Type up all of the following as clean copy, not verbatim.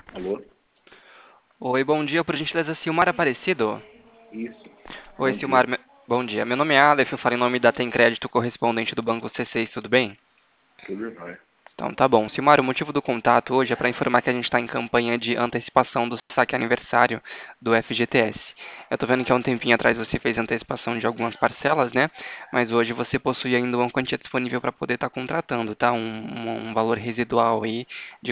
Alô? Oi, bom dia, por gentileza, Silmar Aparecido. Isso. Oi, Bom dia. Silmar, bom dia. Meu nome é Aleph, eu falo em nome da Tem Crédito correspondente do Banco C6, tudo bem? Tudo jóia. Então tá bom. Silmar, o motivo do contato hoje é para informar que a gente está em campanha de antecipação do saque aniversário do FGTS. Eu tô vendo que há um tempinho atrás você fez antecipação de algumas parcelas, né? Mas hoje você possui ainda uma quantia disponível para poder estar contratando, tá? Um valor residual aí de R$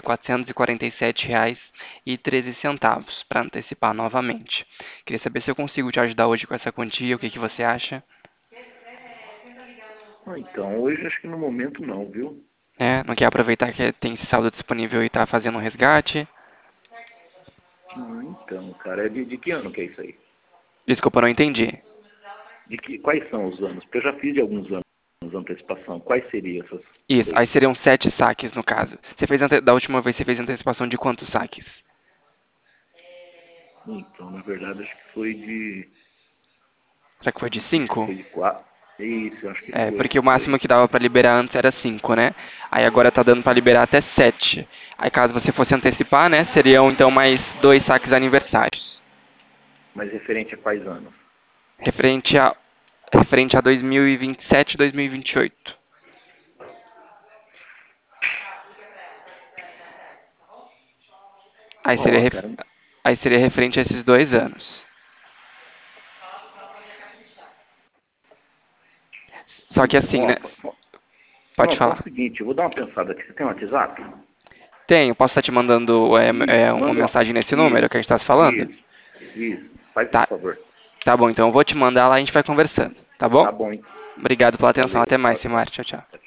447,13 para antecipar novamente. Queria saber se eu consigo te ajudar hoje com essa quantia, o que que você acha? Então, hoje acho que no momento não, viu? É, não quer aproveitar que tem esse saldo disponível e tá fazendo um resgate? Então, cara, é de que ano que é isso aí? Desculpa, eu não entendi. Quais são os anos? Porque eu já fiz de alguns anos antecipação. Quais seriam essas Isso, aí daí? seriam 7 saques no caso. Da última vez você fez antecipação de quantos saques? Então, na verdade, acho que foi de. Será que foi de Acho que 5? foi de quatro. Isso, acho que É, foi. porque o Por máximo aí. que dava pra liberar antes era 5, né? Aí agora tá dando pra liberar até 7. Aí caso você fosse antecipar, né, seriam então mais 2 saques aniversários. Mas referente a quais anos? Referente a referente a 2027 e 2028. Aí seria Ó, ref- cara. aí seria referente a esses 2 anos. Só que Então, assim, ó. né? Pode Não, faz o falar. seguinte, eu vou dar uma pensada aqui. Você tem um WhatsApp? Tenho, posso estar te mandando Isso, uma manda. mensagem nesse número Isso, que a gente está se falando? isso, isso. Faz esse Tá, favor. tá bom, então eu vou te mandar lá e a gente vai conversando, tá bom? Tá bom, hein? Obrigado pela atenção, Valeu. até mais, Tchau, tchau. Simar. Tchau, tchau. Tchau, tchau.